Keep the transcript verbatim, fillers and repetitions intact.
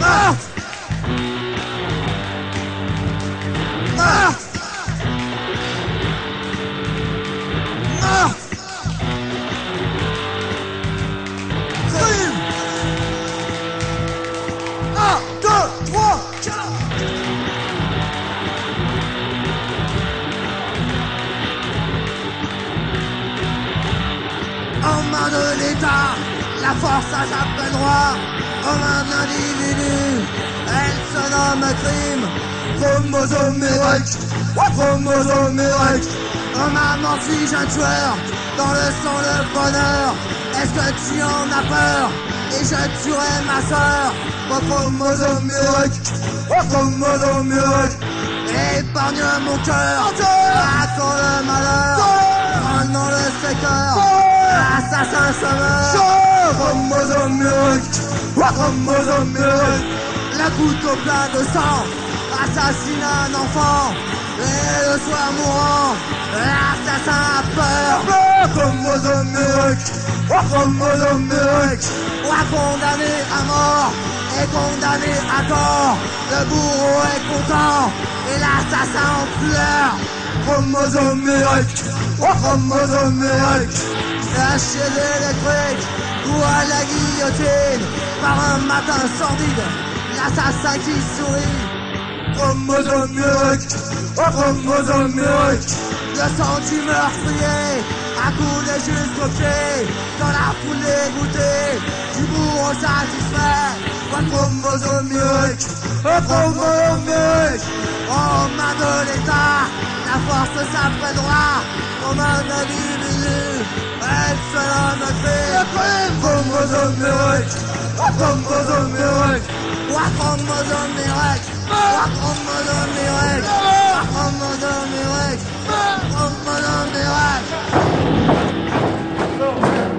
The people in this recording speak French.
Meurtre! Meurtre! Meurtre! Crime! Un, deux, trois, quatre! En main de l'État, la force a sa plein droit. En main de l'individu, elle se nomme crime. Chromosome héroïque, chromosome héroïque. En main m'enflige un tueur, dans le sang le bonheur. Est-ce que tu en as peur? Et je tuerai ma sœur. Mon chromosome héroïque, chromosome héroïque. Épargne mon cœur, attends le malheur. Prends dans le secteur, assassin semeur. Chromosome héroïque, chromosome héroïque. Le couteau plein de sang assassine un enfant. Et le soir mourant, l'assassin a peur. Chromosome héroïque, chromosome héroïque. Roi condamné à mort et condamné à tort. Le bourreau est content et l'assassin en pleurs. Chromosome héroïque, chromosome héroïque. La chaise électrique ou à la guillotine. Par un matin sordide, l'assassin qui sourit. Chromosome héroïque, chromosome héroïque. Le sang du meurtrier a coulé jusqu'au pied. Dans la foule dégoûtée du bourreau satisfait. Chromosome héroïque, chromosome héroïque. En main de l'État, la force s'appelle droit. En main d'individu, elle se nomme crime. Chromosome héroïque, chromosome héroïque. Chromosome héroïque, chromosome héroïque.